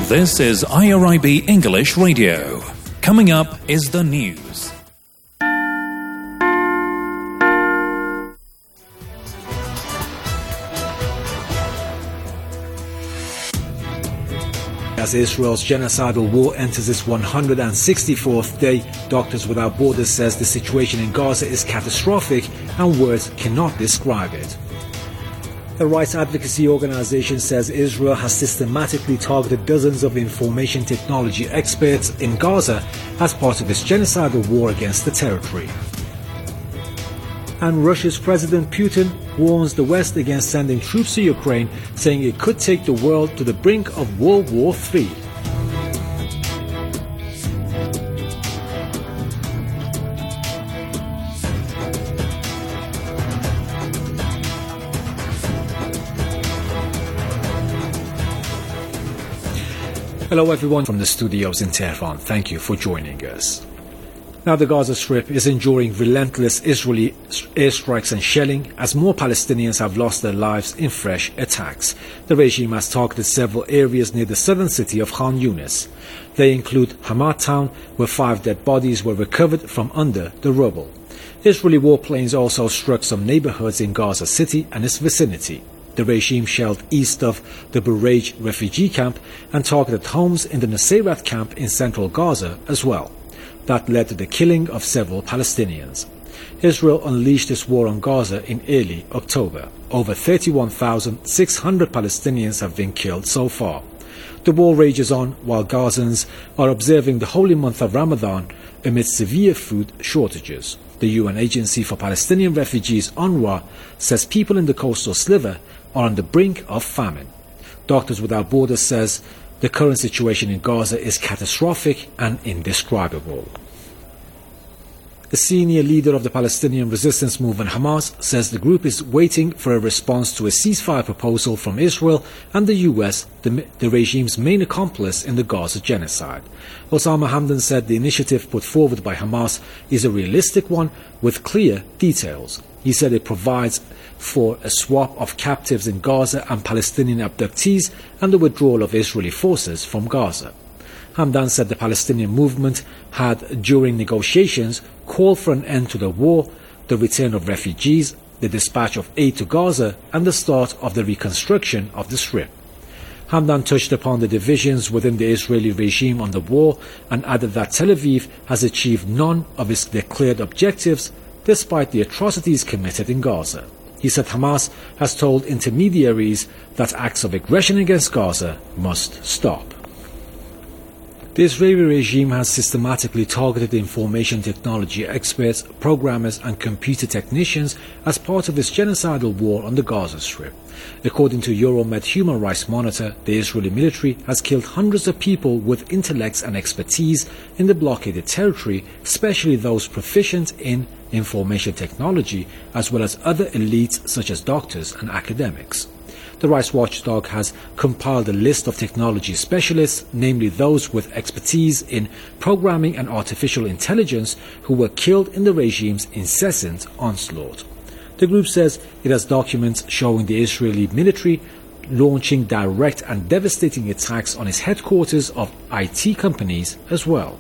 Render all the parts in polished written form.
This is IRIB English Radio. Coming up is the news. As Israel's genocidal war enters its 164th day, Doctors Without Borders says the situation in Gaza is catastrophic and words cannot describe it. The rights advocacy organization says Israel has systematically targeted dozens of information technology experts in Gaza as part of its genocidal war against the territory. And Russia's President Putin warns the West against sending troops to Ukraine, saying it could take the world to the brink of World War III. Hello everyone from the studios in Tehran. Thank you for joining us. Now the Gaza Strip is enduring relentless Israeli airstrikes and shelling as more Palestinians have lost their lives in fresh attacks. The regime has targeted several areas near the southern city of Khan Yunis. They include Hamad town, where 5 dead bodies were recovered from under the rubble. Israeli warplanes also struck some neighborhoods in Gaza City and its vicinity. The regime shelled east of the Bureij refugee camp and targeted homes in the Nusayrat camp in central Gaza as well. That led to the killing of several Palestinians. Israel unleashed its war on Gaza in early October. Over 31,600 Palestinians have been killed so far. The war rages on while Gazans are observing the holy month of Ramadan amid severe food shortages. The UN Agency for Palestinian Refugees, UNRWA, says people in the coastal sliver are on the brink of famine. Doctors Without Borders says the current situation in Gaza is catastrophic and indescribable. A senior leader of the Palestinian resistance movement Hamas says the group is waiting for a response to a ceasefire proposal from Israel and the US, the regime's main accomplice in the Gaza genocide. Osama Hamdan said the initiative put forward by Hamas is a realistic one with clear details. He said it provides for a swap of captives in Gaza and Palestinian abductees and the withdrawal of Israeli forces from Gaza. Hamdan said the Palestinian movement had, during negotiations, called for an end to the war, the return of refugees, the dispatch of aid to Gaza, and the start of the reconstruction of the Strip. Hamdan touched upon the divisions within the Israeli regime on the war and added that Tel Aviv has achieved none of its declared objectives despite the atrocities committed in Gaza. He said Hamas has told intermediaries that acts of aggression against Gaza must stop. The Israeli regime has systematically targeted information technology experts, programmers and computer technicians as part of its genocidal war on the Gaza Strip. According to Euromed Human Rights Monitor, the Israeli military has killed hundreds of people with intellects and expertise in the blockaded territory, especially those proficient in information technology, as well as other elites such as doctors and academics. The rights watchdog has compiled a list of technology specialists, namely those with expertise in programming and artificial intelligence, who were killed in the regime's incessant onslaught. The group says it has documents showing the Israeli military launching direct and devastating attacks on its headquarters of IT companies as well.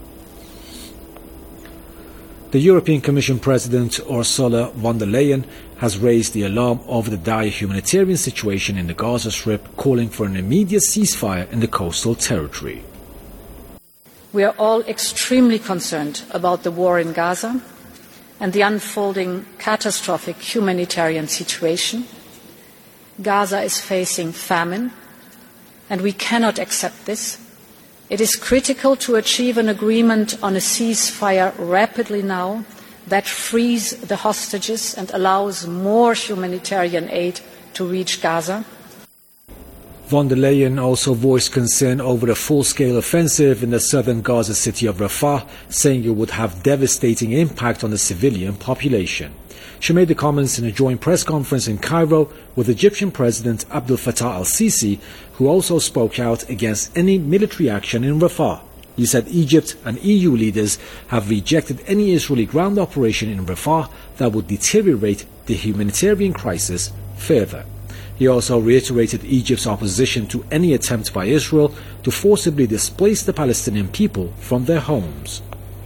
The European Commission President Ursula von der Leyen has raised the alarm over the dire humanitarian situation in the Gaza Strip, calling for an immediate ceasefire in the coastal territory. We are all extremely concerned about the war in Gaza and the unfolding catastrophic humanitarian situation. Gaza is facing famine, and we cannot accept this. It is critical to achieve an agreement on a ceasefire rapidly now that frees the hostages and allows more humanitarian aid to reach Gaza. Von der Leyen also voiced concern over a full-scale offensive in the southern Gaza city of Rafah, saying it would have devastating impact on the civilian population. She made the comments in a joint press conference in Cairo with Egyptian President Abdel Fattah al-Sisi, who also spoke out against any military action in Rafah. He said Egypt and EU leaders have rejected any Israeli ground operation in Rafah that would deteriorate the humanitarian crisis further. He also reiterated Egypt's opposition to any attempt by Israel to forcibly displace the Palestinian people from their homes.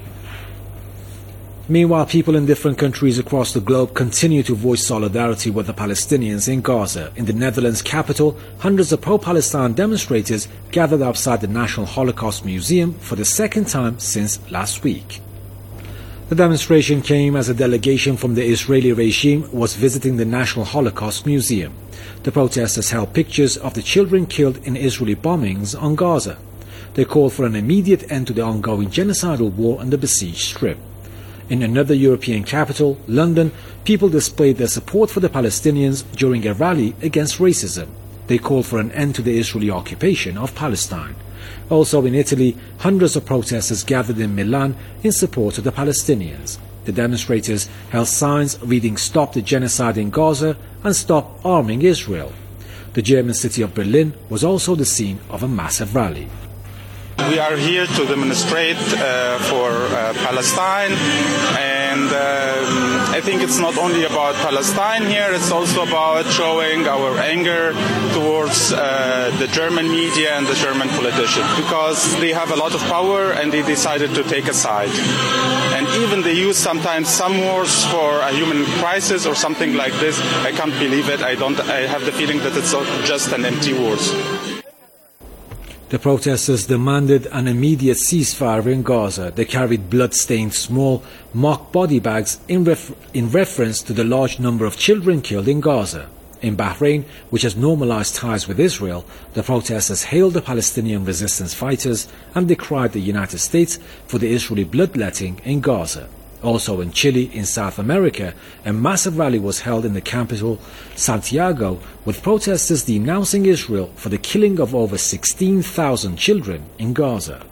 Meanwhile, people in different countries across the globe continue to voice solidarity with the Palestinians in Gaza. In the Netherlands capital, hundreds of pro-Palestine demonstrators gathered outside the National Holocaust Museum for the second time since last week. The demonstration came as a delegation from the Israeli regime was visiting the National Holocaust Museum. The protesters held pictures of the children killed in Israeli bombings on Gaza. They called for an immediate end to the ongoing genocidal war on the besieged Strip. In another European capital, London, people displayed their support for the Palestinians during a rally against racism. They called for an end to the Israeli occupation of Palestine. Also in Italy, hundreds of protesters gathered in Milan in support of the Palestinians. The demonstrators held signs reading "Stop the Genocide in Gaza" and "Stop Arming Israel." The German city of Berlin was also the scene of a massive rally. We are here to demonstrate for Palestine, and I think it's not only about Palestine here, it's also about showing our anger towards the German media and the German politicians, because they have a lot of power and they decided to take a side. And even they use sometimes some words for a human crisis or something like this. I can't believe it. I have the feeling that it's just an empty words. The protesters demanded an immediate ceasefire in Gaza. They carried blood-stained small mock body bags in reference to the large number of children killed in Gaza. In Bahrain, which has normalized ties with Israel, the protesters hailed the Palestinian resistance fighters and decried the United States for the Israeli bloodletting in Gaza. Also in Chile, in South America, a massive rally was held in the capital, Santiago, with protesters denouncing Israel for the killing of over 16,000 children in Gaza.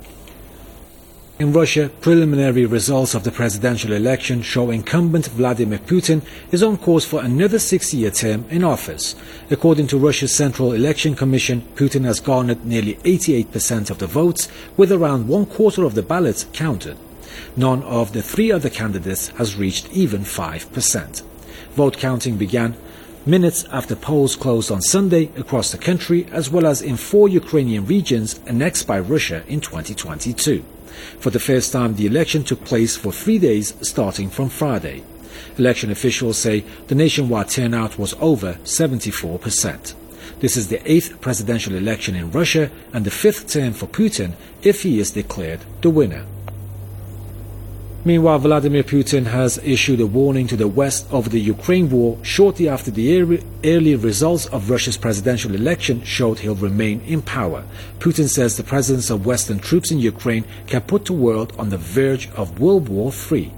In Russia, preliminary results of the presidential election show incumbent Vladimir Putin is on course for another 6-year term in office. According to Russia's Central Election Commission, Putin has garnered nearly 88% of the votes, with around one-quarter of the ballots counted. None of the 3 other candidates has reached even 5%. Vote counting began minutes after polls closed on Sunday across the country, as well as in 4 Ukrainian regions annexed by Russia in 2022. For the first time, the election took place for 3 days starting from Friday. Election officials say the nationwide turnout was over 74%. This is the 8th presidential election in Russia and the 5th term for Putin if he is declared the winner. Meanwhile, Vladimir Putin has issued a warning to the West over the Ukraine war shortly after the early results of Russia's presidential election showed he'll remain in power. Putin says the presence of Western troops in Ukraine can put the world on the verge of World War III.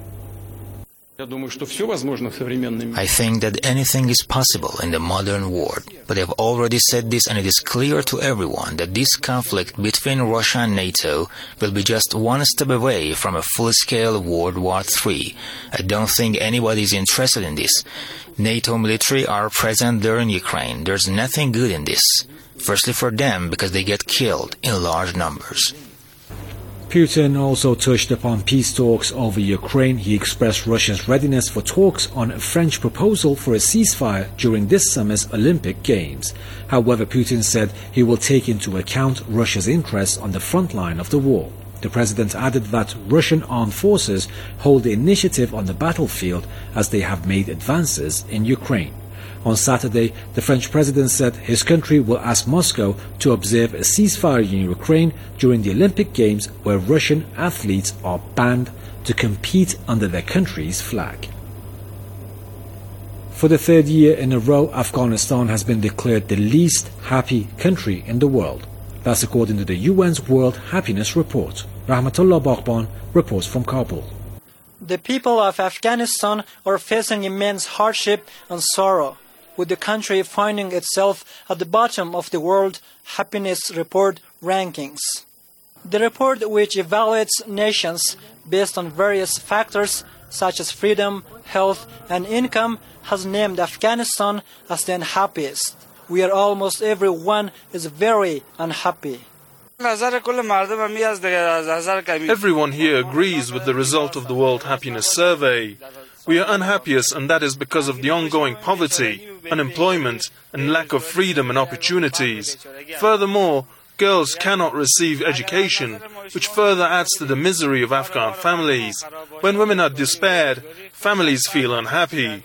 I think that anything is possible in the modern world, but I've already said this, and it is clear to everyone that this conflict between Russia and NATO will be just one step away from a full-scale World War III. I don't think anybody is interested in this. NATO military are present there in Ukraine. There's nothing good in this. Firstly for them, because they get killed in large numbers. Putin also touched upon peace talks over Ukraine. He expressed Russia's readiness for talks on a French proposal for a ceasefire during this summer's Olympic Games. However, Putin said he will take into account Russia's interests on the front line of the war. The president added that Russian armed forces hold the initiative on the battlefield as they have made advances in Ukraine. On Saturday, the French president said his country will ask Moscow to observe a ceasefire in Ukraine during the Olympic Games, where Russian athletes are banned to compete under their country's flag. For the 3rd year in a row, Afghanistan has been declared the least happy country in the world. That's according to the UN's World Happiness Report. Rahmatullah Baghban reports from Kabul. The people of Afghanistan are facing immense hardship and sorrow, with the country finding itself at the bottom of the World Happiness Report rankings. The report, which evaluates nations based on various factors such as freedom, health, and income, has named Afghanistan as the unhappiest, where almost everyone is very unhappy. Everyone here agrees with the result of the World Happiness Survey. We are unhappiest, and that is because of the ongoing poverty. unemployment, and lack of freedom and opportunities. Furthermore, girls cannot receive education, which further adds to the misery of Afghan families. When women are despaired, families feel unhappy.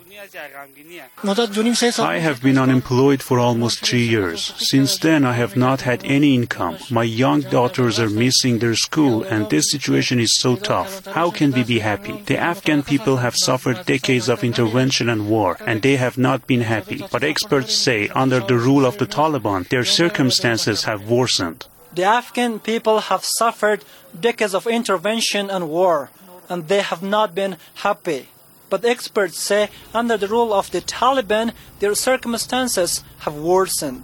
I have been unemployed for almost 3 years. Since then, I have not had any income. My young daughters are missing their school, and this situation is so tough. How can we be happy? The Afghan people have suffered decades of intervention and war, and they have not been happy. But experts say, under the rule of the Taliban, their circumstances have worsened. The Afghan people have suffered decades of intervention and war, and they have not been happy. But experts say under the rule of the Taliban, their circumstances have worsened.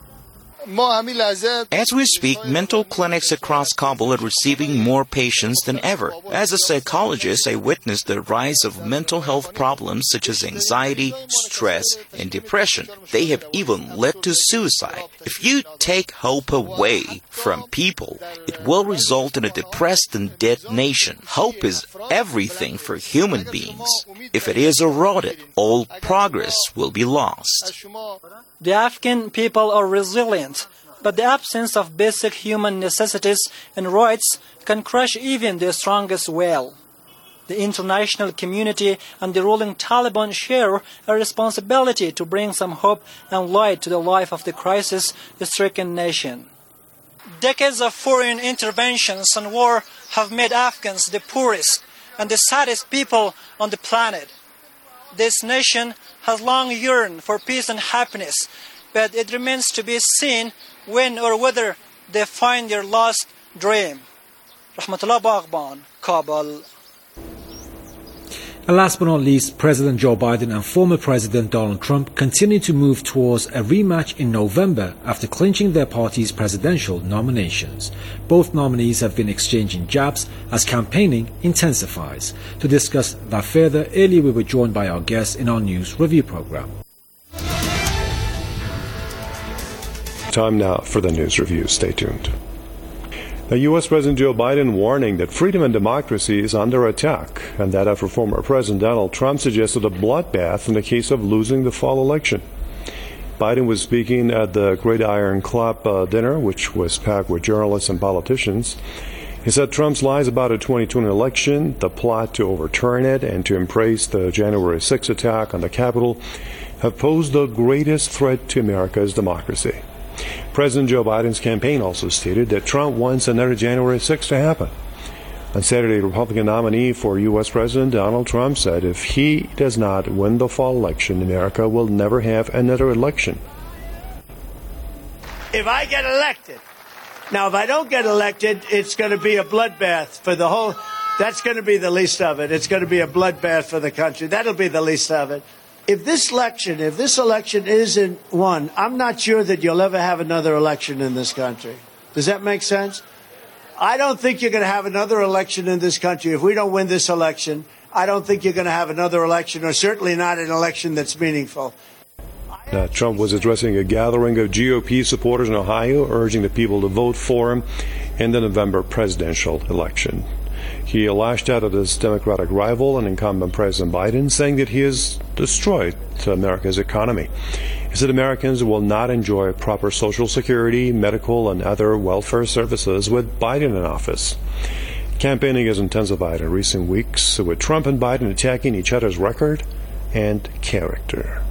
As we speak, mental clinics across Kabul are receiving more patients than ever. As a psychologist, I witnessed the rise of mental health problems such as anxiety, stress, and depression. They have even led to suicide. If you take hope away from people, it will result in a depressed and dead nation. Hope is everything for human beings. If it is eroded, all progress will be lost. The Afghan people are resilient, but the absence of basic human necessities and rights can crush even the strongest will. The international community and the ruling Taliban share a responsibility to bring some hope and light to the life of the crisis-stricken nation. Decades of foreign interventions and war have made Afghans the poorest and the saddest people on the planet. This nation has long yearned for peace and happiness, but it remains to be seen when or whether they find their lost dream. Rahmatullah Baghban, Kabul. And last but not least, President Joe Biden and former President Donald Trump continue to move towards a rematch in November after clinching their party's presidential nominations. Both nominees have been exchanging jabs as campaigning intensifies. To discuss that further, earlier we were joined by our guests in our news review program. Time now for the news review. Stay tuned. Now, U.S. President Joe Biden warning that freedom and democracy is under attack, and that after former President Donald Trump suggested a bloodbath in the case of losing the fall election. Biden was speaking at the Gridiron Club dinner, which was packed with journalists and politicians. He said Trump's lies about a 2020 election, the plot to overturn it, and to embrace the January 6th attack on the Capitol have posed the greatest threat to America's democracy. President Joe Biden's campaign also stated that Trump wants another January 6th to happen. On Saturday, Republican nominee for U.S. President Donald Trump said if he does not win the fall election, America will never have another election. If I get elected, now if I don't get elected, it's going to be a bloodbath for the whole, that's going to be the least of it. It's going to be a bloodbath for the country. That'll be the least of it. If this election isn't won, I'm not sure that you'll ever have another election in this country. Does that make sense? I don't think you're going to have another election in this country. If we don't win this election, I don't think you're going to have another election, or certainly not an election that's meaningful. Trump was addressing a gathering of GOP supporters in Ohio, urging the people to vote for him in the November presidential election. He lashed out at his Democratic rival and incumbent President Biden, saying that he has destroyed America's economy. He said Americans will not enjoy proper Social Security, medical, and other welfare services with Biden in office. Campaigning has intensified in recent weeks, with Trump and Biden attacking each other's record and character.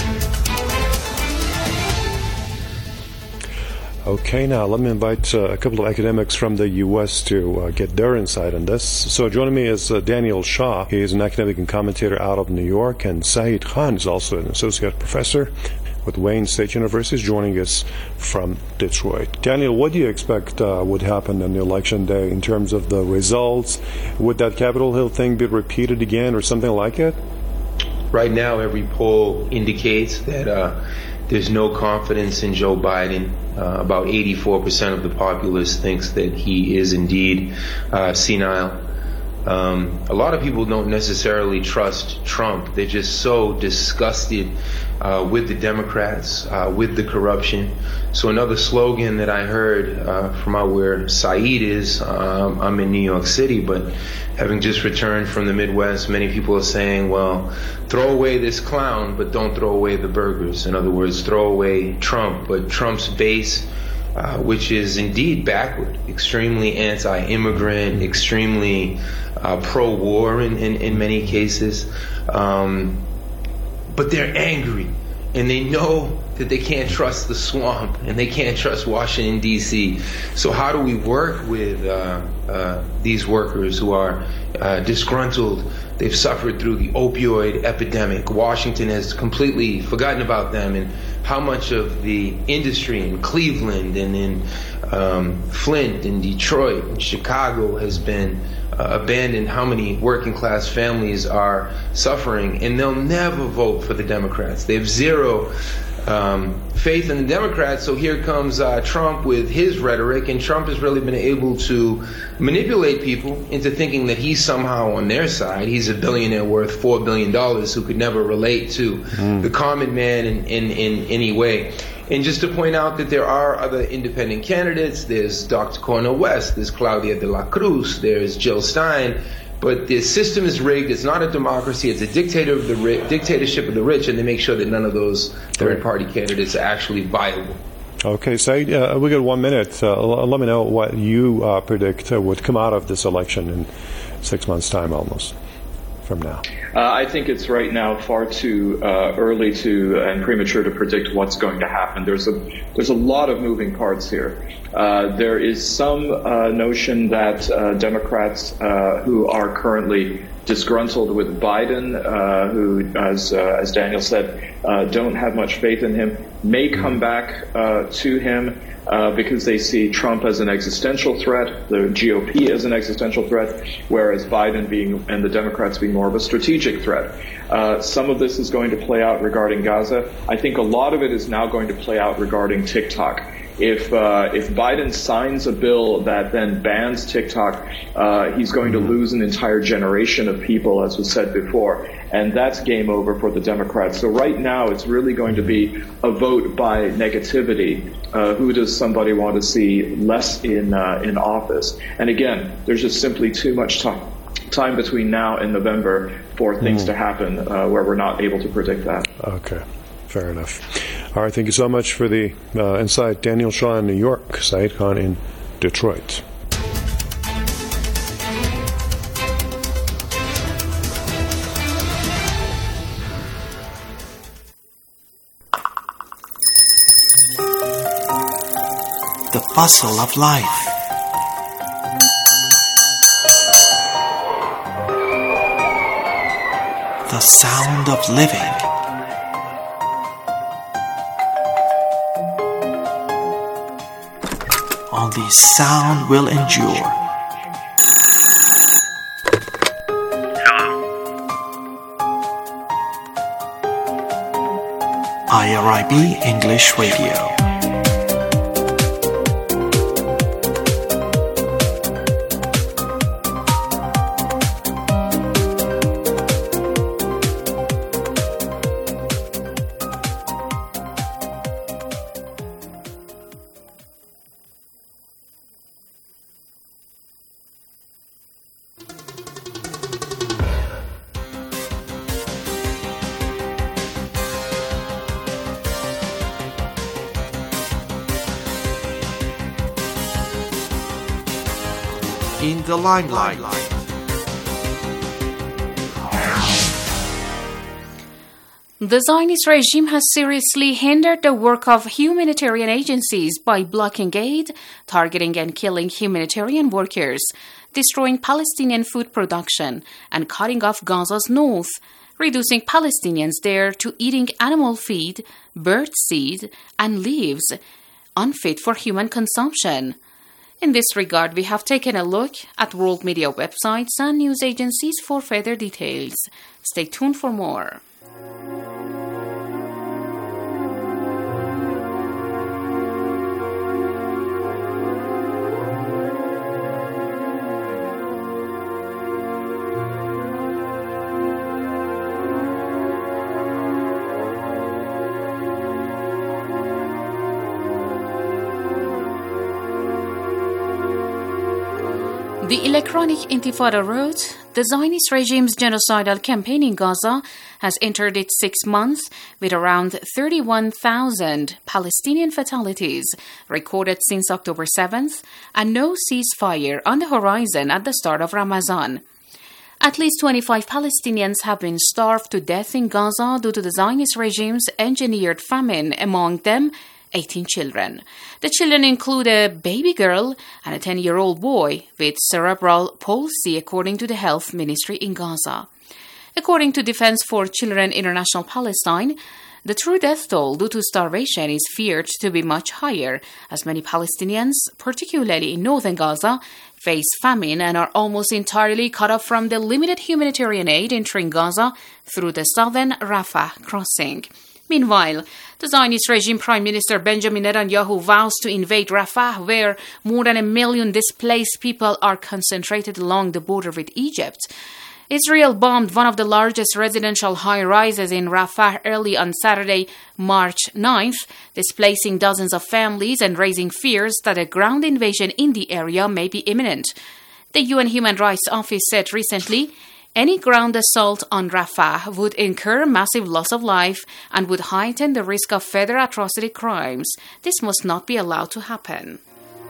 Okay, now let me invite a couple of academics from the U.S. to get their insight on this. So joining me is Daniel Shah. He is an academic and commentator out of New York, and Saeed Khan is also an associate professor with Wayne State University, joining us from Detroit. Daniel, what do you expect would happen on the election day in terms of the results? Would that Capitol Hill thing be repeated again or something like it? Right now, every poll indicates that there's no confidence in Joe Biden. About 84% of the populace thinks that he is indeed senile. A lot of people don't necessarily trust Trump. They're just so disgusted with the Democrats, with the corruption. So another slogan that I heard from out where Saeed is, I'm in New York City, but having just returned from the Midwest, many people are saying, well, throw away this clown, but don't throw away the burgers. In other words, throw away Trump, but Trump's base, which is indeed backward, extremely anti-immigrant, extremely pro-war in many cases. But they're angry, and they know that they can't trust the swamp, and they can't trust Washington, D.C. So how do we work with these workers who are disgruntled? They've suffered through the opioid epidemic. Washington has completely forgotten about them, and how much of the industry in Cleveland and in Flint and Detroit and Chicago has been abandoned, how many working class families are suffering, and they'll never vote for the Democrats. They have zero faith in the Democrats, so here comes Trump with his rhetoric, and Trump has really been able to manipulate people into thinking that he's somehow on their side. He's a billionaire worth $4 billion who could never relate to the common man in any way. And just to point out that there are other independent candidates. There's Dr. Cornel West, there's Claudia de la Cruz, there's Jill Stein. But the system is rigged. It's not a democracy. It's a dictatorship of the rich, and they make sure that none of those third-party candidates are actually viable. Okay, Saeed, we got 1 minute. Let me know what you predict would come out of this election in 6 months' time almost from now. I think it's right now far too early and premature to predict what's going to happen. There's a lot of moving parts here. There is some notion that Democrats who are currently disgruntled with Biden, who, as Daniel said, don't have much faith in him, may come back to him because they see Trump as an existential threat, the GOP as an existential threat, whereas Biden and the Democrats being more of a strategic threat. Some of this is going to play out regarding Gaza. I think a lot of it is now going to play out regarding TikTok. If Biden signs a bill that then bans TikTok, he's going to lose an entire generation of people, as was said before, and that's game over for the Democrats. So right now, it's really going to be a vote by negativity. Who does somebody want to see less in office? And again, there's just simply too much time between now and November for things to happen where we're not able to predict that. Okay. Fair enough. All right, thank you so much for the insight. Daniel Shaw in New York, Saeed Khan in Detroit. The bustle of life. The sound of living. Only sound will endure. IRIB English Radio. In the limelight. The Zionist regime has seriously hindered the work of humanitarian agencies by blocking aid, targeting and killing humanitarian workers, destroying Palestinian food production, and cutting off Gaza's north, reducing Palestinians there to eating animal feed, bird seed, and leaves, unfit for human consumption. In this regard, we have taken a look at world media websites and news agencies for further details. Stay tuned for more. The Electronic Intifada wrote, the Zionist regime's genocidal campaign in Gaza has entered its 6th month with around 31,000 Palestinian fatalities recorded since October 7th and no ceasefire on the horizon at the start of Ramadan. At least 25 Palestinians have been starved to death in Gaza due to the Zionist regime's engineered famine, among them 18 children. The children include a baby girl and a 10-year-old boy with cerebral palsy, according to the health ministry in Gaza. According to Defense for Children International Palestine, the true death toll due to starvation is feared to be much higher, as many Palestinians, particularly in northern Gaza, face famine and are almost entirely cut off from the limited humanitarian aid entering Gaza through the southern Rafah crossing. Meanwhile, the Zionist regime Prime Minister Benjamin Netanyahu vows to invade Rafah, where more than 1 million displaced people are concentrated along the border with Egypt. Israel bombed one of the largest residential high-rises in Rafah early on Saturday, March 9th, displacing dozens of families and raising fears that a ground invasion in the area may be imminent. The UN Human Rights Office said recently, any ground assault on Rafah would incur massive loss of life and would heighten the risk of further atrocity crimes. This must not be allowed to happen.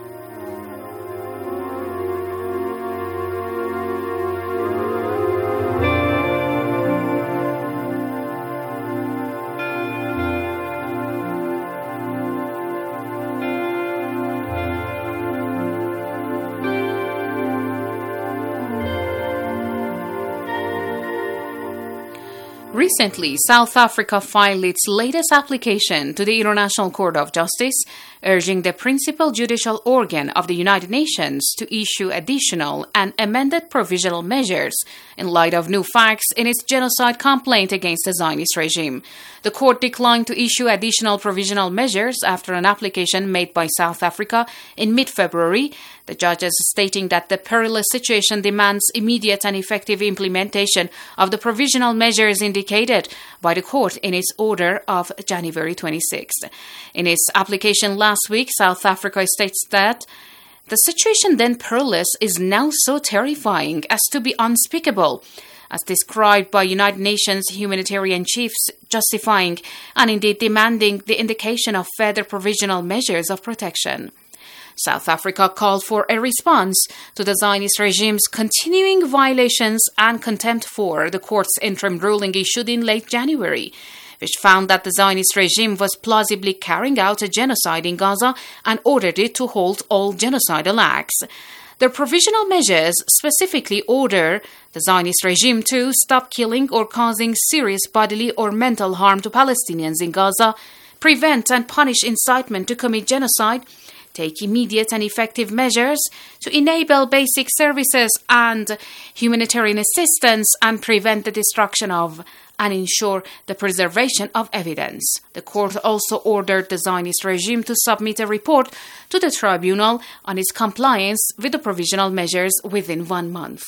Recently, South Africa filed its latest application to the International Court of Justice, urging the principal judicial organ of the United Nations to issue additional and amended provisional measures in light of new facts in its genocide complaint against the Zionist regime. The court declined to issue additional provisional measures after an application made by South Africa in mid-February, the judges stating that the perilous situation demands immediate and effective implementation of the provisional measures indicated by the court in its order of January 26th. In its application last week, South Africa states that the situation then perilous is now so terrifying as to be unspeakable, as described by United Nations humanitarian chiefs, justifying and indeed demanding the indication of further provisional measures of protection. South Africa called for a response to the Zionist regime's continuing violations and contempt for the court's interim ruling issued in late January, which found that the Zionist regime was plausibly carrying out a genocide in Gaza and ordered it to halt all genocidal acts. The provisional measures specifically order the Zionist regime to stop killing or causing serious bodily or mental harm to Palestinians in Gaza, prevent and punish incitement to commit genocide, take immediate and effective measures to enable basic services and humanitarian assistance and prevent the destruction of and ensure the preservation of evidence. The court also ordered the Zionist regime to submit a report to the tribunal on its compliance with the provisional measures within 1 month.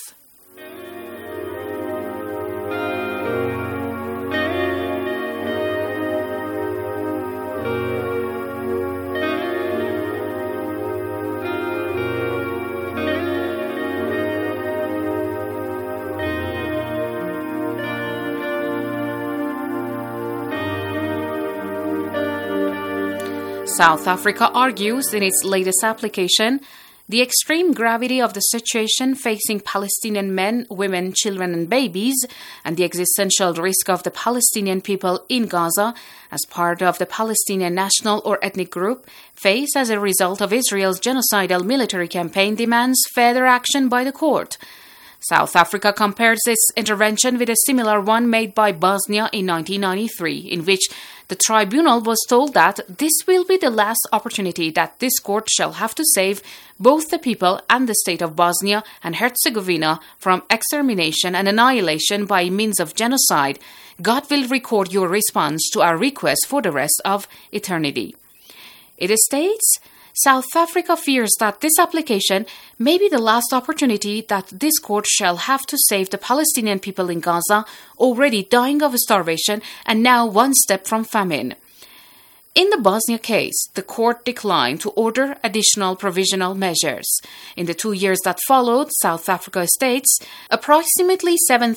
South Africa argues in its latest application the extreme gravity of the situation facing Palestinian men, women, children and babies, and the existential risk of the Palestinian people in Gaza as part of the Palestinian national or ethnic group face as a result of Israel's genocidal military campaign demands further action by the court. South Africa compares its intervention with a similar one made by Bosnia in 1993, in which the tribunal was told that this will be the last opportunity that this court shall have to save both the people and the state of Bosnia and Herzegovina from extermination and annihilation by means of genocide. God will record your response to our request for the rest of eternity. It states, South Africa fears that this application may be the last opportunity that this court shall have to save the Palestinian people in Gaza, already dying of starvation and now one step from famine. In the Bosnia case, the court declined to order additional provisional measures. In the 2 years that followed, South Africa states approximately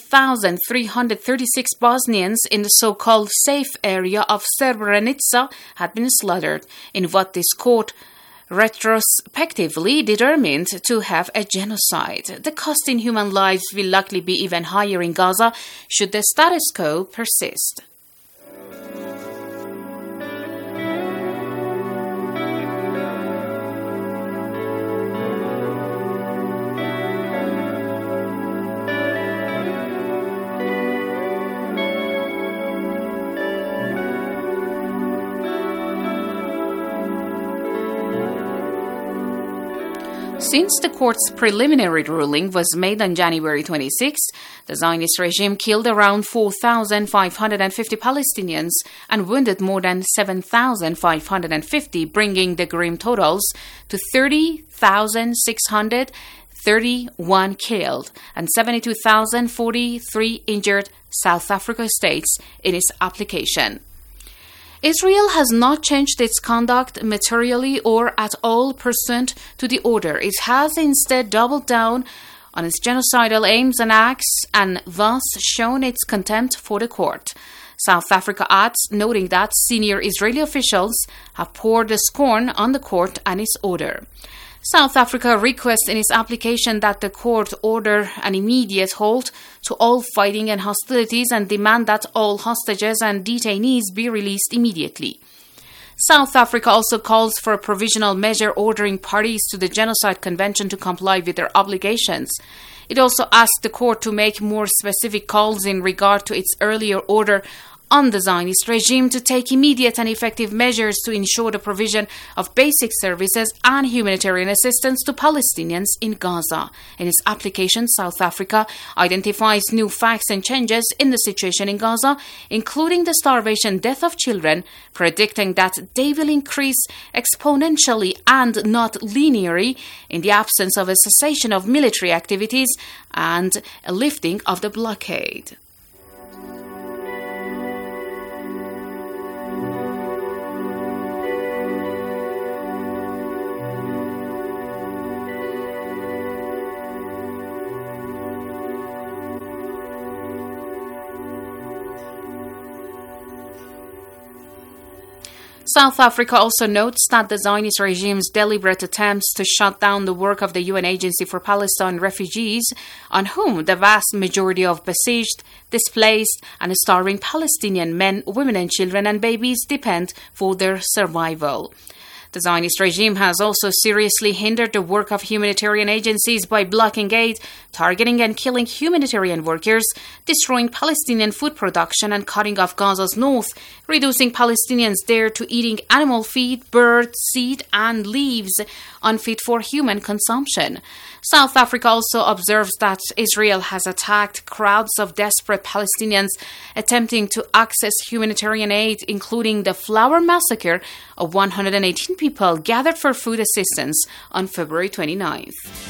7,336 Bosnians in the so-called safe area of Srebrenica had been slaughtered in what this court retrospectively determined to have a genocide. The cost in human lives will likely be even higher in Gaza should the status quo persist. Since the court's preliminary ruling was made on January 26, the Zionist regime killed around 4,550 Palestinians and wounded more than 7,550, bringing the grim totals to 30,631 killed and 72,043 injured, South Africa states in its application. Israel has not changed its conduct materially or at all pursuant to the order. It has instead doubled down on its genocidal aims and acts and thus shown its contempt for the court. South Africa adds, noting that senior Israeli officials have poured scorn on the court and its order. South Africa requests in its application that the court order an immediate halt to all fighting and hostilities and demand that all hostages and detainees be released immediately. South Africa also calls for a provisional measure ordering parties to the Genocide Convention to comply with their obligations. It also asked the court to make more specific calls in regard to its earlier order on the Zionist regime to take immediate and effective measures to ensure the provision of basic services and humanitarian assistance to Palestinians in Gaza. In its application, South Africa identifies new facts and changes in the situation in Gaza, including the starvation death of children, predicting that they will increase exponentially and not linearly in the absence of a cessation of military activities and a lifting of the blockade. South Africa also notes that the Zionist regime's deliberate attempts to shut down the work of the UN Agency for Palestine refugees, on whom the vast majority of besieged, displaced, and starving Palestinian men, women, and children and babies depend for their survival. The Zionist regime has also seriously hindered the work of humanitarian agencies by blocking aid, targeting and killing humanitarian workers, destroying Palestinian food production and cutting off Gaza's north, reducing Palestinians there to eating animal feed, bird, seed, and leaves unfit for human consumption. South Africa also observes that Israel has attacked crowds of desperate Palestinians attempting to access humanitarian aid, including the flower massacre of 118 people gathered for food assistance on February 29th.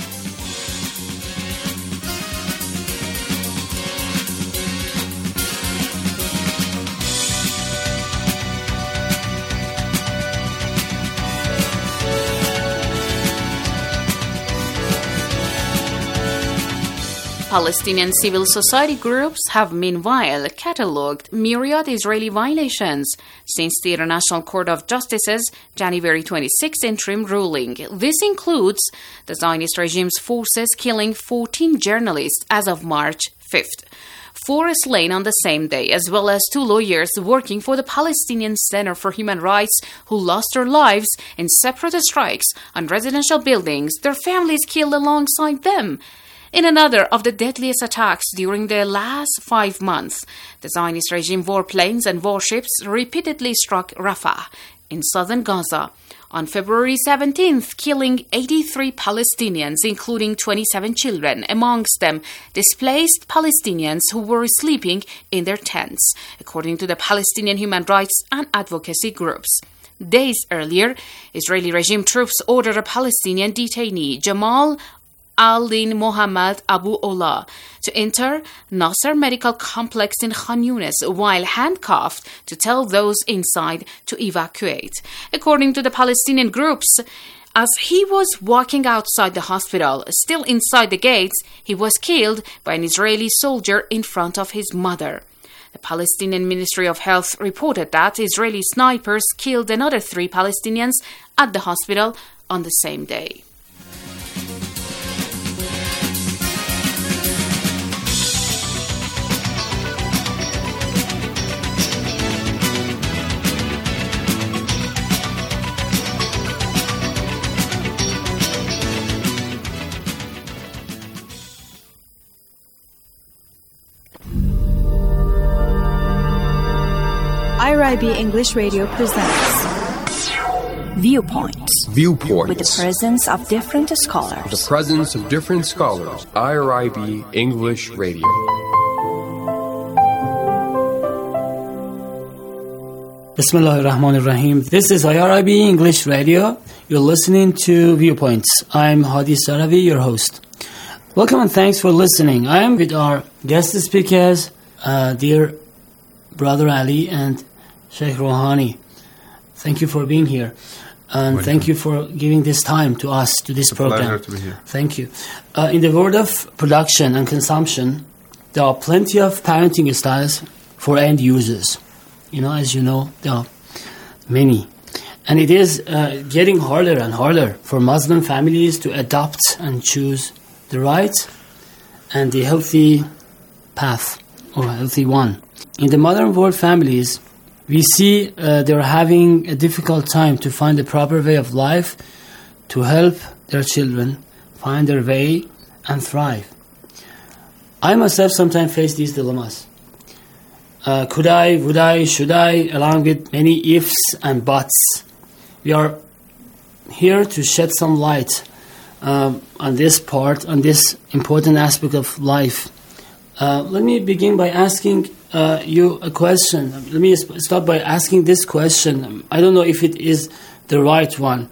Palestinian civil society groups have meanwhile catalogued myriad Israeli violations since the International Court of Justice's January 26 interim ruling. This includes the Zionist regime's forces killing 14 journalists as of March 5th. 4 slain on the same day, as well as 2 lawyers working for the Palestinian Center for Human Rights who lost their lives in separate strikes on residential buildings, their families killed alongside them. In another of the deadliest attacks during the last 5 months, the Zionist regime warplanes and warships repeatedly struck Rafah in southern Gaza on February 17th, killing 83 Palestinians, including 27 children, amongst them displaced Palestinians who were sleeping in their tents, according to the Palestinian human rights and advocacy groups. Days earlier, Israeli regime troops ordered a Palestinian detainee, Jamal Al-Din Mohammad Abu Ola to enter Nasser Medical Complex in Khan Yunis while handcuffed to tell those inside to evacuate. According to the Palestinian groups, as he was walking outside the hospital, still inside the gates, he was killed by an Israeli soldier in front of his mother. The Palestinian Ministry of Health reported that Israeli snipers killed another 3 Palestinians at the hospital on the same day. IRIB English Radio presents Viewpoints. Viewpoints. With the presence of different scholars. The presence of different scholars. IRIB English Radio. Bismillah ar-Rahman ar-Rahim. This is IRIB English Radio. You're listening to Viewpoints. I'm Hadi Saravi, your host. Welcome and thanks for listening. I am with our guest speakers, dear Brother Ali and Sheikh Rouhani. Thank you for being here. And thank you for giving this time to us, to this program. Pleasure to be here. Thank you. In the world of production and consumption, there are plenty of parenting styles for end users. As you know, there are many. And it is getting harder and harder for Muslim families to adopt and choose the right and the healthy path, or healthy one. In the modern world families, we see they're having a difficult time to find the proper way of life to help their children find their way and thrive. I myself sometimes face these dilemmas. Could I, would I, should I, along with many ifs and buts. We are here to shed some light on this part, on this important aspect of life. Let me begin by asking you a question. Let me start by asking this question. I don't know if it is the right one.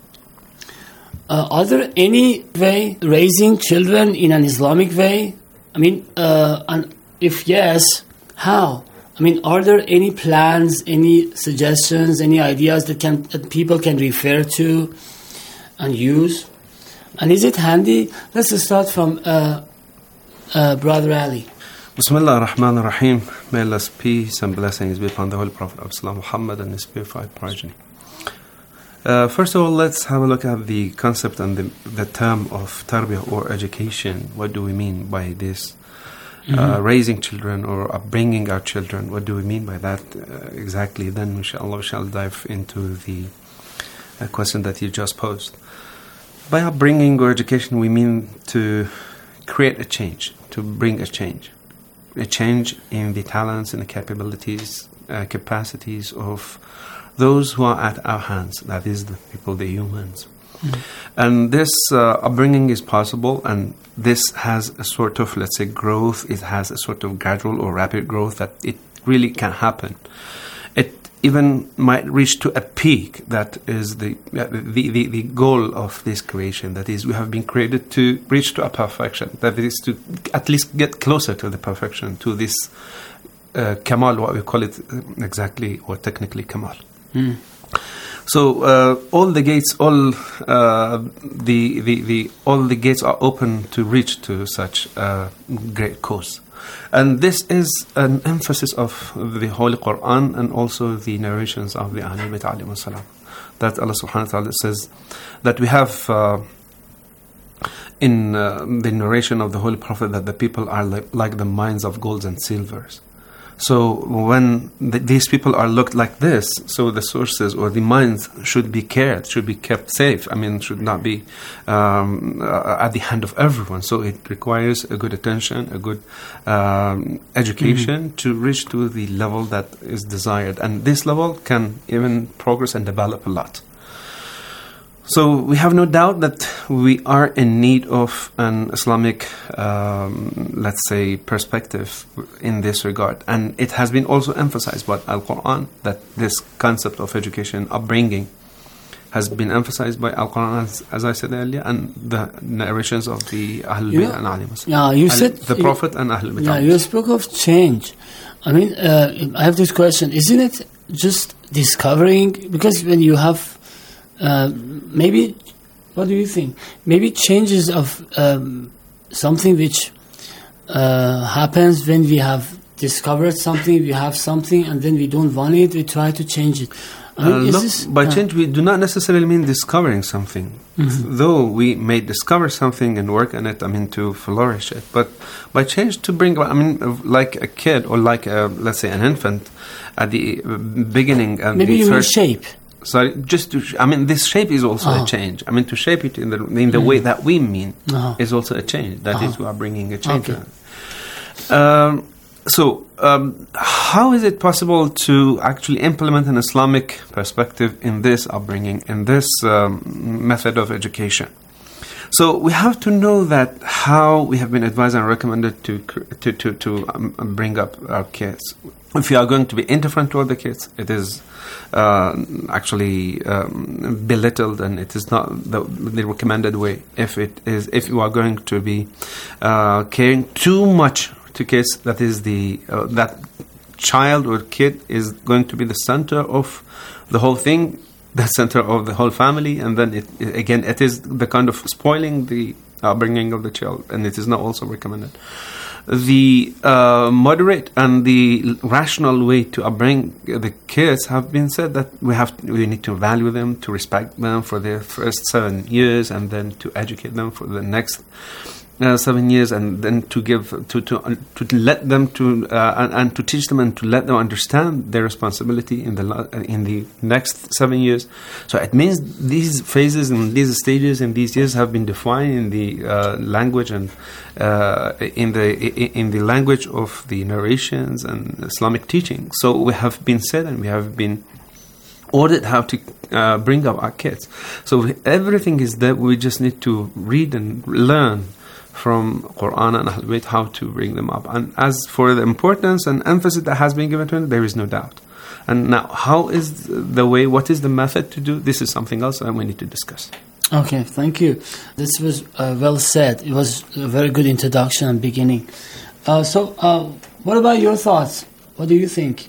Are there any way raising children in an Islamic way? And if yes, how? Are there any plans, any suggestions, any ideas that people can refer to and use? And is it handy? Let's start from Brother Ali. Bismillah ar-Rahman ar-Rahim. May Allah's peace and blessings be upon the Holy Prophet of Islam, Muhammad, and his purified progeny. First of all, let's have a look at the concept and the term of tarbiyah or education. What do we mean by this? Raising children or upbringing our children. What do we mean by that exactly? Then inshallah we shall dive into the question that you just posed. By upbringing or education, we mean to create a change, to bring a change in the talents and the capabilities, capacities of those who are at our hands, that is the people, the humans. And this upbringing is possible, and this has a sort of, let's say, growth. It has a sort of gradual or rapid growth that it really can happen. It even might reach to a peak that is the goal of this creation. That is, we have been created to reach to a perfection. That is, to at least get closer to the perfection, to this kamal, what we call it exactly or technically kamal. So all the gates, all the gates are open to reach to such a great cause. And this is an emphasis of the Holy Quran and also the narrations of the Ahlul Bayt alayhim salam. That Allah subhanahu wa ta'ala says that we have in the narration of the Holy Prophet that the people are like the mines of gold and silvers. So when these people are looked like this, so the sources or the mines should be cared, should be kept safe. Should not be at the hand of everyone. So it requires a good attention, a good education to reach to the level that is desired. And this level can even progress and develop a lot. So we have no doubt that we are in need of an Islamic, let's say, perspective in this regard. And it has been also emphasized by Al-Quran that this concept of education, upbringing, has been emphasized by Al-Quran, as I said earlier, and the narrations of the Ahlul Bayt and Alayhim. Yeah, you said the Prophet and Ahlul Bayt. Yeah, you spoke of change. I mean, I have this question: isn't it just discovering? Because when you have maybe, what do you think? Maybe changes of something which happens when we have discovered something, we have something, and then we don't want it, we try to change it. I mean, by change, we do not necessarily mean discovering something. Mm-hmm. Though we may discover something and work on it, to flourish it. But by change, to bring about, like a kid or like, let's say, an infant at the beginning. Maybe you mean shape. Sorry, just to, this shape is also a change. To shape it in the way that we mean is also a change. That is, we are bringing a change. Okay. So, how is it possible to actually implement an Islamic perspective in this upbringing, in this method of education? So, we have to know that how we have been advised and recommended to bring up our kids. If you are going to be indifferent toward the kids, it is actually belittled, and it is not the recommended way. If you are going to be caring too much to kids, that is that child or kid is going to be the center of the whole thing, the center of the whole family, and then it is the kind of spoiling the upbringing of the child, and it is not also recommended. The moderate and the rational way to upbring the kids have been said that we need to value them, to respect them for their first 7 years, and then to educate them for the next 7 years, and then to let them and to teach them and to let them understand their responsibility in the next 7 years. So it means these phases and these stages and these years have been defined in the language and in the language of the narrations and Islamic teaching. So we have been said and we have been ordered how to bring up our kids. So everything is there. We just need to read and learn from Quran and Ahlul Bayt how to bring them up. And as for the importance and emphasis that has been given to it, there is no doubt. And now, what is the method to do? This is something else that we need to discuss. Okay, thank you. This was well said. It was a very good introduction and beginning. So, what about your thoughts? What do you think?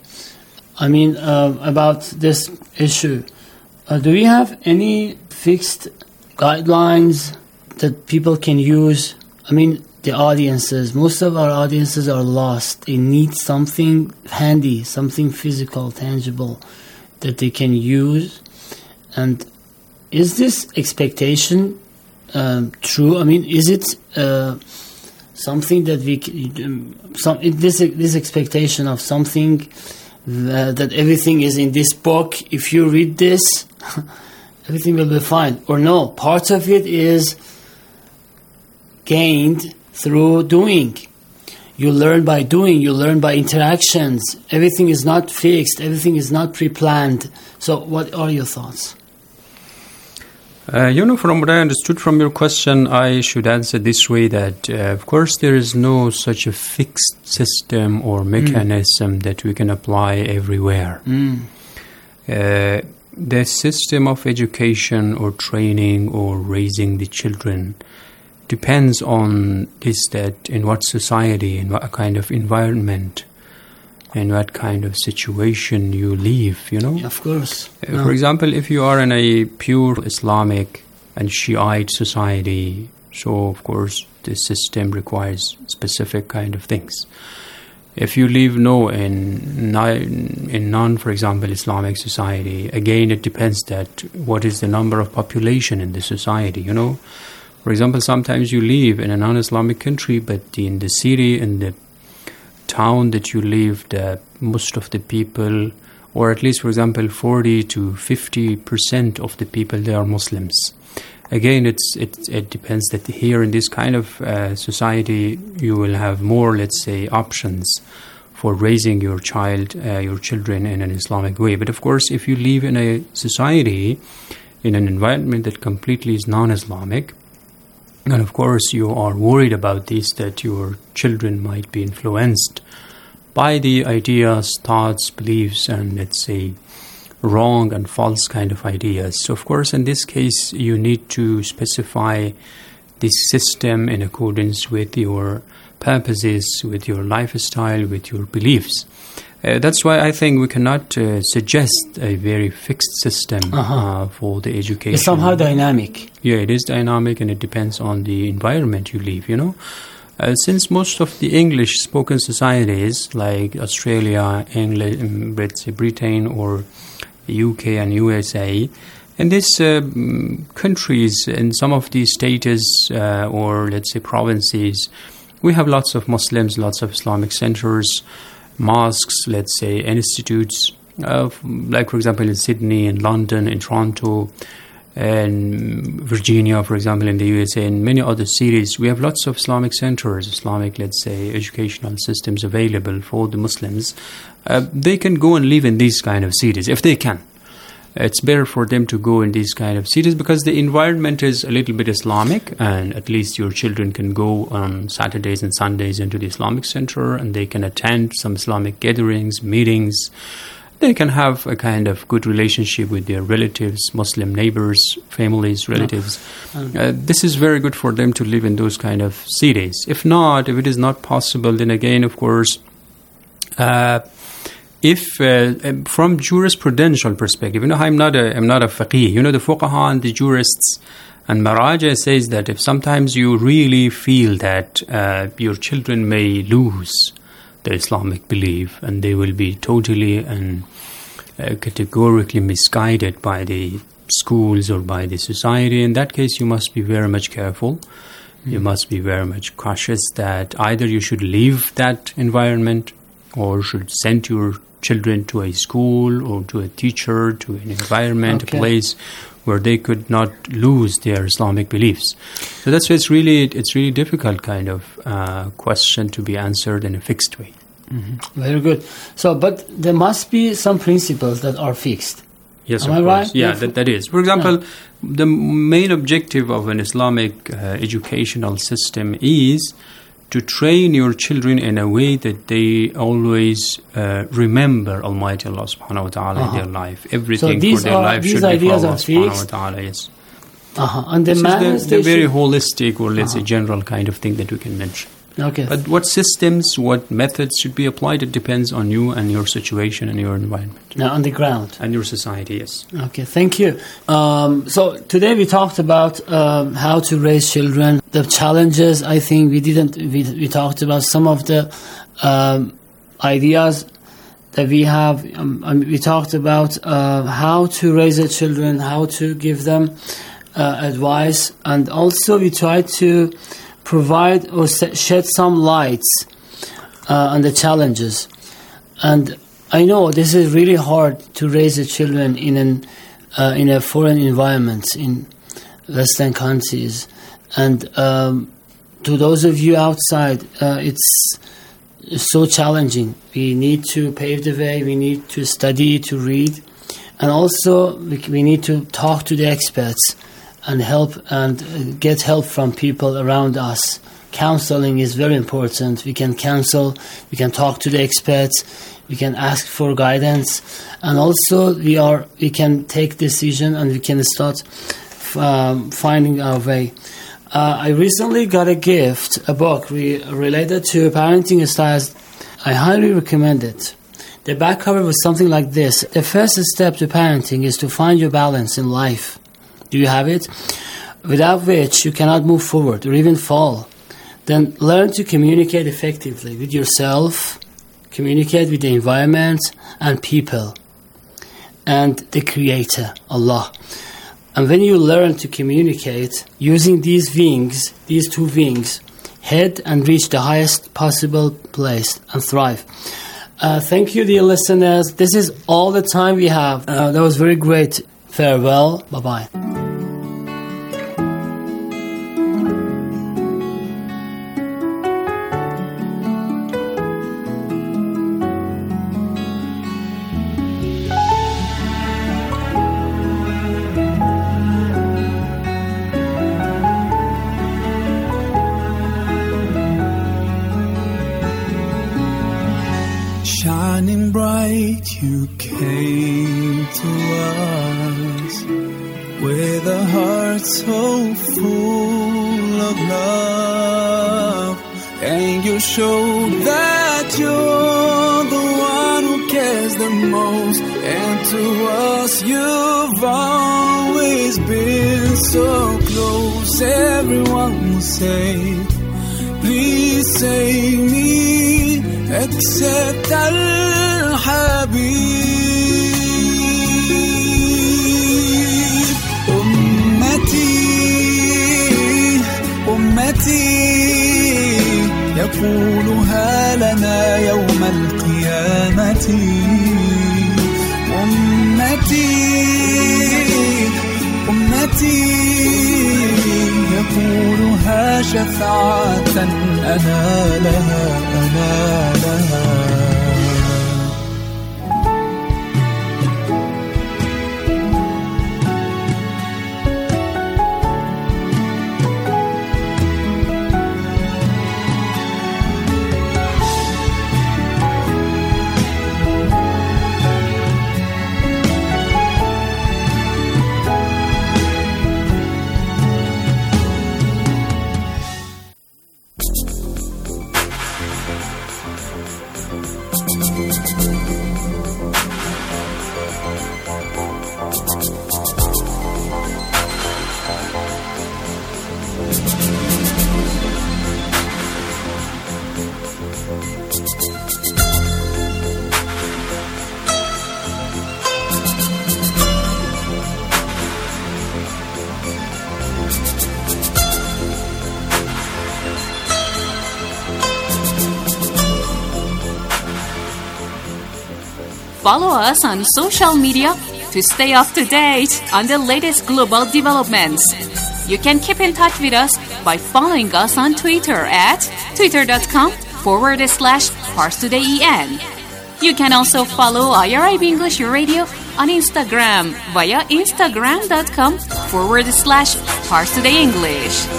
About this issue. Do we have any fixed guidelines that people can use? The audiences, most of our audiences are lost. They need something handy, something physical, tangible that they can use. And is this expectation true? Is it something that this expectation of something that everything is in this book? If you read this, everything will be fine. Or no, part of it is gained through doing. You learn by doing, you learn by interactions. Everything is not fixed, everything is not pre-planned. So what are your thoughts? From what I understood from your question, I should answer this way that, of course, there is no such a fixed system or mechanism that we can apply everywhere. The system of education or training or raising the children depends on that in what society, in what kind of environment, in what kind of situation you live, Of course. For example, if you are in a pure Islamic and Shiite society, so of course the system requires specific kind of things. If you live in non, for example, Islamic society, again it depends that what is the number of population in the society, For example, sometimes you live in a non-Islamic country, but in the city, in the town that you live, most of the people, or at least, for example, 40 to 50% of the people, they are Muslims. Again, it depends that here in this kind of society, you will have more, let's say, options for raising your children in an Islamic way. But of course, if you live in a society, in an environment that completely is non-Islamic, and of course, you are worried about this, that your children might be influenced by the ideas, thoughts, beliefs, and let's say wrong and false kind of ideas. So, of course, in this case, you need to specify this system in accordance with your purposes, with your lifestyle, with your beliefs. That's why I think we cannot suggest a very fixed system for the education. It's somehow dynamic. Yeah, it is dynamic, and it depends on the environment you live, you know. Since most of the English-spoken societies, like Australia, England, Britain, or UK and USA, in these countries, in some of these states or, let's say, provinces, we have lots of Muslims, lots of Islamic centers, mosques, let's say, institutes, like, for example, in Sydney, in London, in Toronto, and Virginia, for example, in the USA, and many other cities. We have lots of Islamic centers, Islamic, let's say, educational systems available for the Muslims. They can go and live in these kind of cities, if they can. It's better for them to go in these kind of cities because the environment is a little bit Islamic, and at least your children can go on Saturdays and Sundays into the Islamic center, and they can attend some Islamic gatherings, meetings. They can have a kind of good relationship with their relatives, Muslim neighbors, families, relatives. This is very good for them to live in those kind of cities. If not, if it is not possible, then again, of course, if from jurisprudential perspective, you know, I'm not a faqih. You know, the fuqaha and the jurists and Maraja says that if sometimes you really feel that your children may lose their Islamic belief and they will be totally and categorically misguided by the schools or by the society, in that case you must be very much careful. You must be very much cautious that either you should leave that environment or should send your children to a school or to a teacher, to an environment, a place where they could not lose their Islamic beliefs. So that's why it's really difficult kind of question to be answered in a fixed way. Very good. So, but there must be some principles that are fixed. Yes, Am of I course. right? Yeah, that is. For example, the main objective of an Islamic educational system is to train your children in a way that they always remember Almighty Allah subhanahu wa ta'ala in their life. Everything for their life should be for Allah subhanahu wa ta'ala, yes. And the this is the very holistic, or let's say general kind of thing that we can mention. Okay. But what systems, what methods should be applied, it depends on you and your situation and your environment. Now, on the ground. And your society, yes. Okay, thank you. So today we talked about how to raise children, the challenges. I think we talked about some of the ideas that we have. We talked about how to raise the children, how to give them advice, and also we tried to provide or shed some lights on the challenges. And I know this is really hard to raise the children in a foreign environment in Western countries. And to those of you outside, it's so challenging. We need to pave the way. We need to study, to read, and also we need to talk to the experts and help and get help from people around us. Counseling is very important. We can counsel, we can talk to the experts, we can ask for guidance, and also we can take decision and we can start finding our way. I recently got a gift, a book related to parenting styles. I highly recommend it. The back cover was something like this: the first step to parenting is to find your balance in life. Do you have it? Without which you cannot move forward or even fall. Then learn to communicate effectively with yourself, communicate with the environment and people, and the Creator, Allah. And when you learn to communicate using these wings, these two wings, head and reach the highest possible place and thrive. Thank you, dear listeners. This is all the time we have. That was very great. Farewell. Bye-bye. Shining bright, you came. came to us with a heart so full of love, and you showed that you're the one who cares the most, and to us you've always been so close. Everyone will say, please save me, except Al-Habib. أمتي يقولها لنا يوم القيامة. أمتي يقولها شفاعة أنا لها. Follow us on social media to stay up to date on the latest global developments. You can keep in touch with us by following us on Twitter at twitter.com/ParsTodayEN. You can also follow IRIB English Radio on Instagram via instagram.com/ParsTodayEnglish.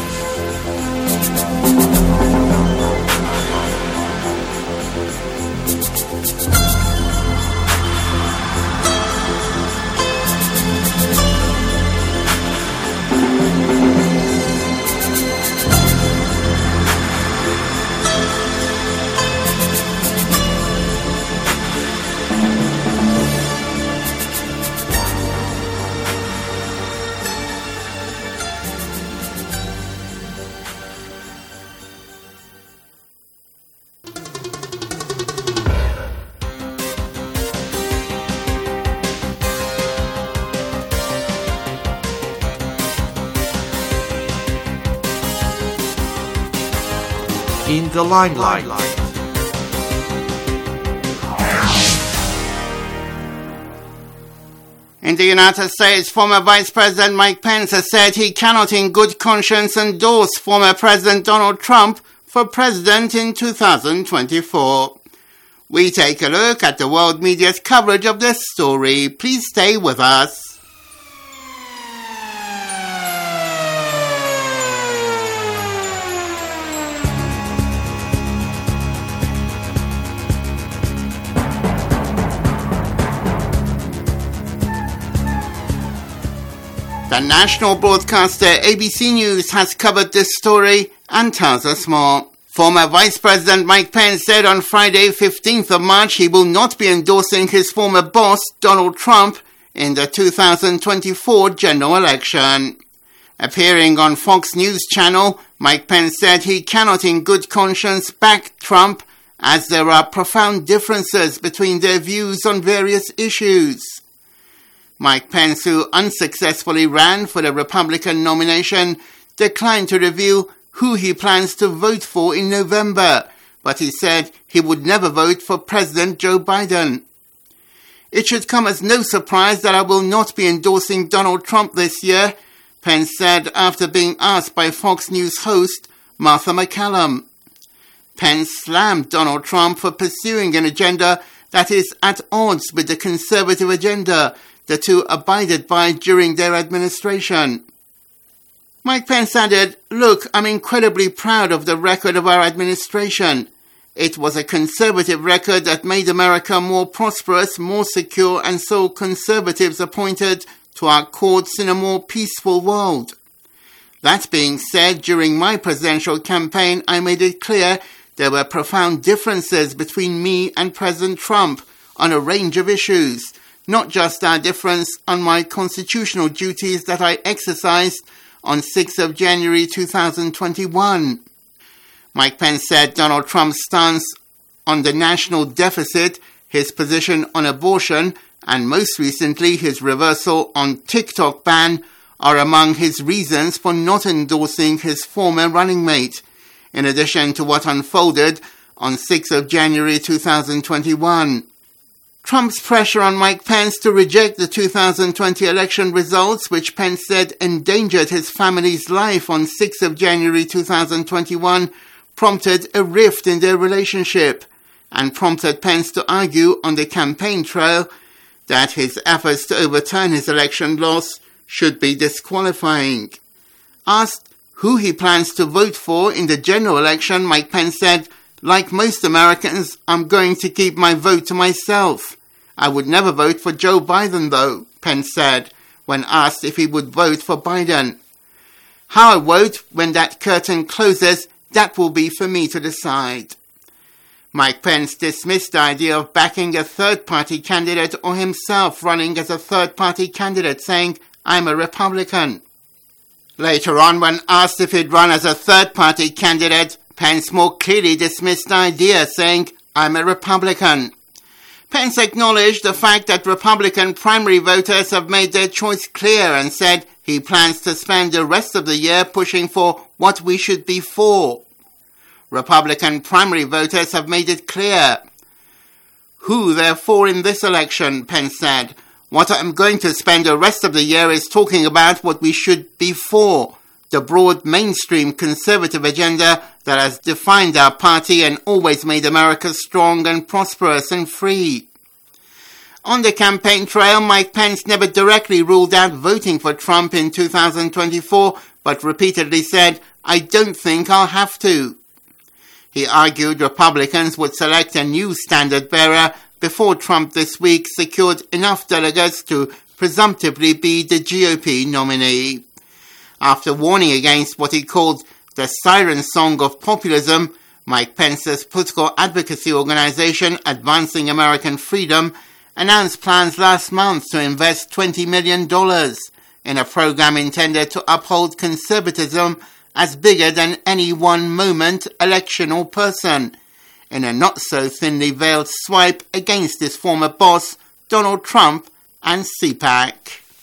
In the limelight. In the United States, former Vice President Mike Pence has said he cannot in good conscience endorse former President Donald Trump for president in 2024. We take a look at the world media's coverage of this story. Please stay with us. The national broadcaster ABC News has covered this story and tells us more. Former Vice President Mike Pence said on Friday, 15th of March, he will not be endorsing his former boss, Donald Trump, in the 2024 general election. Appearing on Fox News Channel, Mike Pence said he cannot in good conscience back Trump as there are profound differences between their views on various issues. Mike Pence, who unsuccessfully ran for the Republican nomination, declined to reveal who he plans to vote for in November, but he said he would never vote for President Joe Biden. It should come as no surprise that I will not be endorsing Donald Trump this year, Pence said after being asked by Fox News host Martha McCallum. Pence slammed Donald Trump for pursuing an agenda that is at odds with the conservative agenda the two abided by during their administration. Mike Pence added, "Look, I'm incredibly proud of the record of our administration. It was a conservative record that made America more prosperous, more secure, and so conservatives appointed to our courts in a more peaceful world. That being said, during my presidential campaign, I made it clear there were profound differences between me and President Trump on a range of issues, not just our difference on my constitutional duties that I exercised on 6th of January 2021. Mike Pence said Donald Trump's stance on the national deficit, his position on abortion, and most recently his reversal on TikTok ban are among his reasons for not endorsing his former running mate, in addition to what unfolded on 6th of January 2021. Trump's pressure on Mike Pence to reject the 2020 election results, which Pence said endangered his family's life on 6th of January 2021, prompted a rift in their relationship and prompted Pence to argue on the campaign trail that his efforts to overturn his election loss should be disqualifying. Asked who he plans to vote for in the general election, Mike Pence said, "Like most Americans, I'm going to keep my vote to myself. I would never vote for Joe Biden, though," Pence said, when asked if he would vote for Biden. "How I vote when that curtain closes, that will be for me to decide." Mike Pence dismissed the idea of backing a third-party candidate or himself running as a third-party candidate, saying, "I'm a Republican." Later on, when asked if he'd run as a third-party candidate, Pence more clearly dismissed the idea, saying, "I'm a Republican." Pence acknowledged the fact that Republican primary voters have made their choice clear and said he plans to spend the rest of the year pushing for what we should be for. Republican primary voters have made it clear who they're for in this election, Pence said. "What I'm going to spend the rest of the year is talking about what we should be for, the broad mainstream conservative agenda that has defined our party and always made America strong and prosperous and free." On the campaign trail, Mike Pence never directly ruled out voting for Trump in 2024, but repeatedly said, "I don't think I'll have to." He argued Republicans would select a new standard-bearer before Trump this week secured enough delegates to presumptively be the GOP nominee. After warning against what he called the siren song of populism, Mike Pence's political advocacy organization, Advancing American Freedom, announced plans last month to invest $20 million in a program intended to uphold conservatism as bigger than any one moment, election, or person, in a not-so-thinly veiled swipe against his former boss, Donald Trump, and CPAC.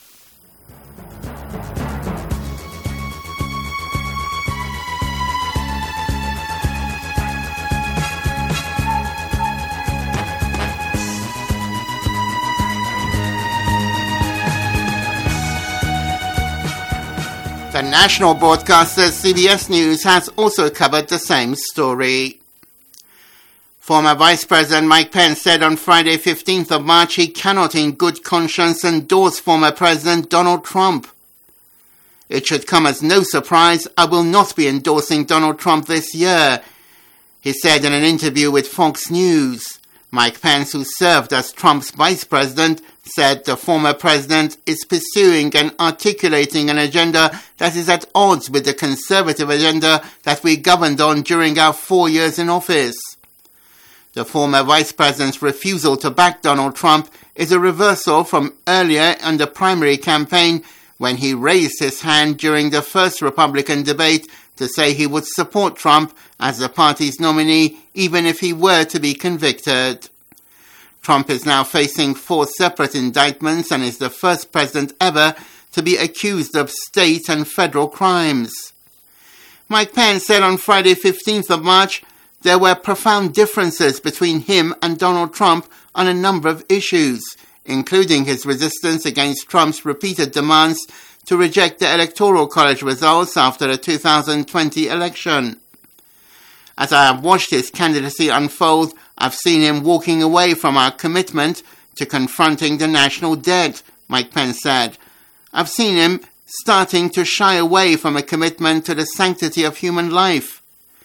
The national broadcaster CBS News has also covered the same story. Former Vice President Mike Pence said on Friday 15th of March he cannot in good conscience endorse former President Donald Trump. "It should come as no surprise, I will not be endorsing Donald Trump this year," he said in an interview with Fox News. Mike Pence, who served as Trump's vice president, said the former president is pursuing and articulating an agenda that is at odds with the conservative agenda that we governed on during our 4 years in office. The former vice president's refusal to back Donald Trump is a reversal from earlier in the primary campaign when he raised his hand during the first Republican debate to say he would support Trump as the party's nominee even if he were to be convicted. Trump is now facing 4 separate indictments and is the first president ever to be accused of state and federal crimes. Mike Pence said on Friday 15th of March there were profound differences between him and Donald Trump on a number of issues, including his resistance against Trump's repeated demands to reject the Electoral College results after the 2020 election. "As I have watched his candidacy unfold, I've seen him walking away from our commitment to confronting the national debt," Mike Pence said. "I've seen him starting to shy away from a commitment to the sanctity of human life."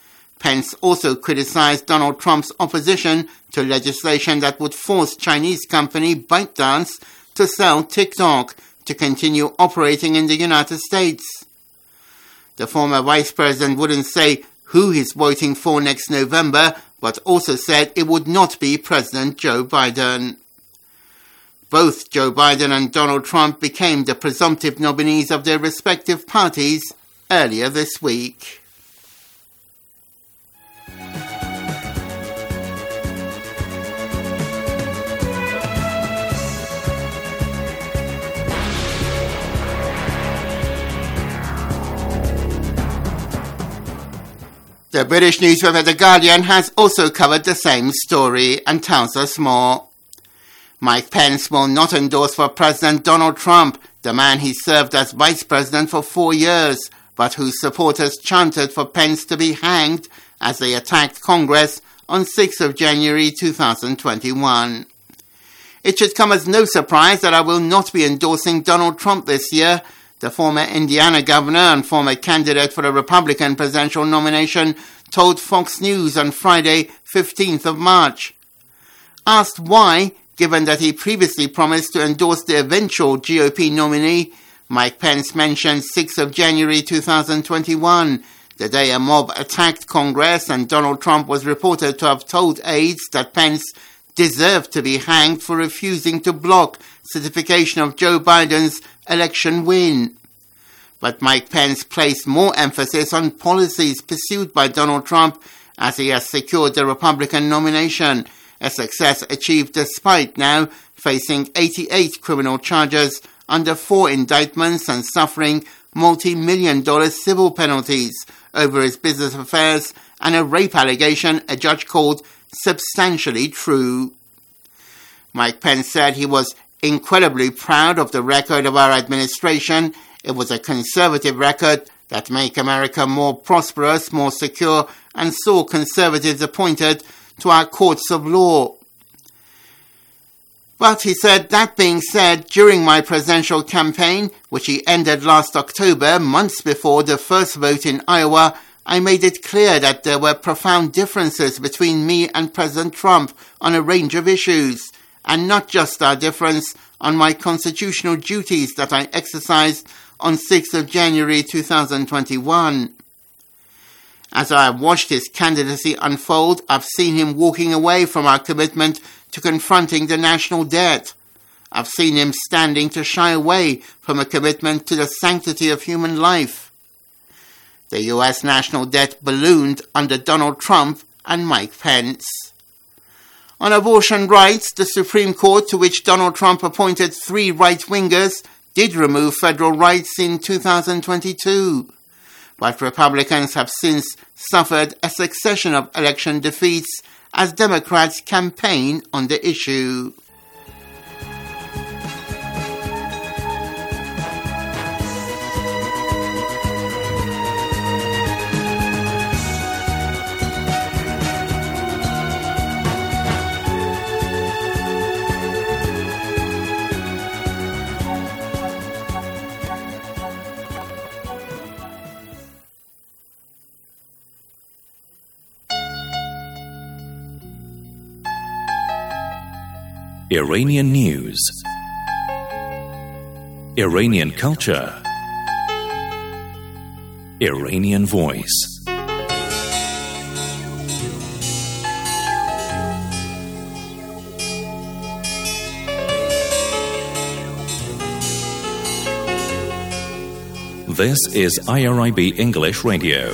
Pence also criticized Donald Trump's opposition to legislation that would force Chinese company ByteDance to sell TikTok to continue operating in the United States. The former vice president wouldn't say who he's voting for next November, but also said it would not be President Joe Biden. Both Joe Biden and Donald Trump became the presumptive nominees of their respective parties earlier this week. The British newspaper The Guardian has also covered the same story and tells us more. Mike Pence will not endorse for President Donald Trump, the man he served as vice president for 4 years, but whose supporters chanted for Pence to be hanged as they attacked Congress on 6th of January 2021. It should come as no surprise that I will not be endorsing Donald Trump this year. The former Indiana governor and former candidate for the Republican presidential nomination told Fox News on Friday, 15th of March. Asked why, given that he previously promised to endorse the eventual GOP nominee, Mike Pence mentioned 6th of January 2021, the day a mob attacked Congress and Donald Trump was reported to have told aides that Pence deserved to be hanged for refusing to block certification of Joe Biden's election win. But Mike Pence placed more emphasis on policies pursued by Donald Trump as he has secured the Republican nomination, a success achieved despite now facing 88 criminal charges under 4 indictments and suffering multi-million-dollar civil penalties over his business affairs and a rape allegation a judge called substantially true. Mike Pence said he was incredibly proud of the record of our administration. It was a conservative record that made America more prosperous, more secure, and saw conservatives appointed to our courts of law. But he said, that being said, during my presidential campaign, which he ended last October, months before the first vote in Iowa, I made it clear that there were profound differences between me and President Trump on a range of issues, and not just our difference on my constitutional duties that I exercised on 6th of January 2021. As I have watched his candidacy unfold, I've seen him walking away from our commitment to confronting the national debt. I've seen him standing to shy away from a commitment to the sanctity of human life. The U.S. national debt ballooned under Donald Trump and Mike Pence. On abortion rights, the Supreme Court, to which Donald Trump appointed 3 right-wingers, did remove federal rights in 2022. But Republicans have since suffered a succession of election defeats as Democrats campaign on the issue. Iranian news, Iranian culture, Iranian voice. This is IRIB English Radio.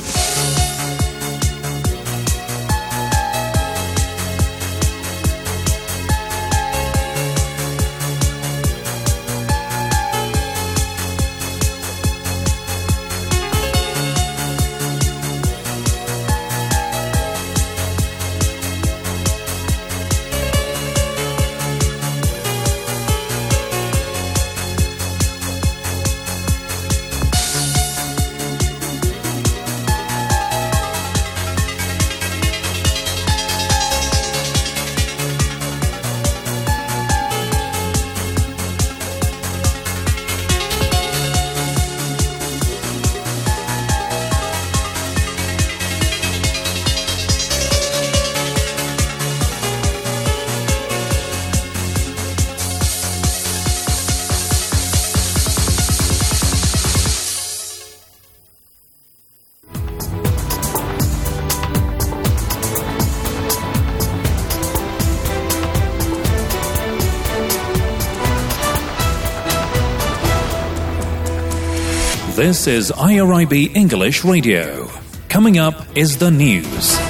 This is IRIB English Radio. Coming up is the news.